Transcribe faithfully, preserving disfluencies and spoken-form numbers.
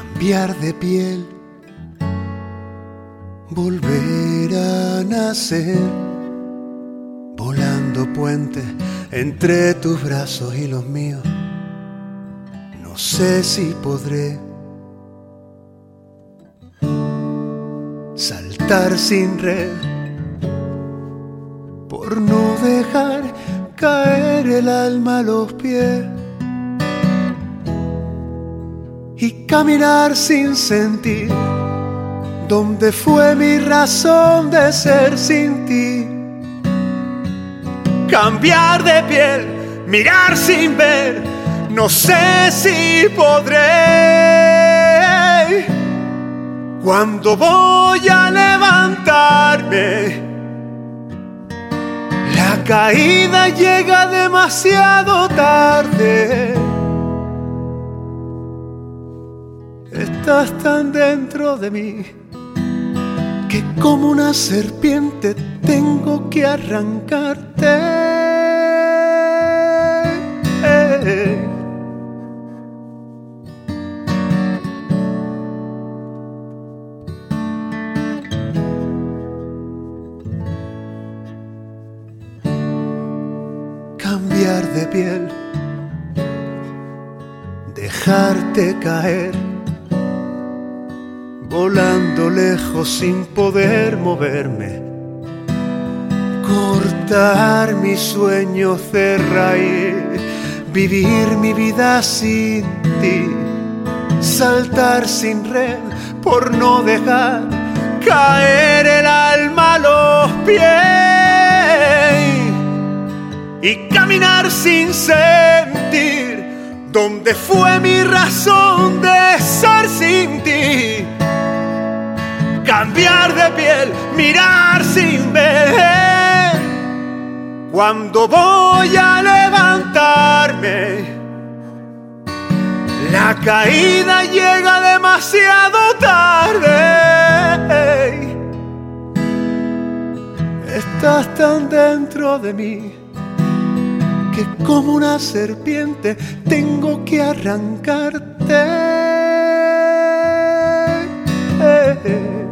cambiar de piel, volver a nacer, volando puentes entre tus brazos y los míos. No sé si podré saltar sin red por no dejar caer el alma a los pies y caminar sin sentir dónde fue mi razón de ser sin ti. Cambiar de piel, mirar sin ver, no sé si podré. Cuando voy a levantarme, la caída llega demasiado tarde. Estás tan dentro de mí que como una serpiente tengo que arrancarte. Cambiar de piel, dejarte caer, volando lejos sin poder moverme, cortar mis sueños de raíz, vivir mi vida sin ti, saltar sin red por no dejar caer el alma a los pies y caminar sin sentir dónde fue mi razón de ser sin ti. Cambiar de piel, mirar sin ver. Cuando voy a levantarme, la caída llega demasiado tarde. Estás tan dentro de mí que como una serpiente tengo que arrancarte.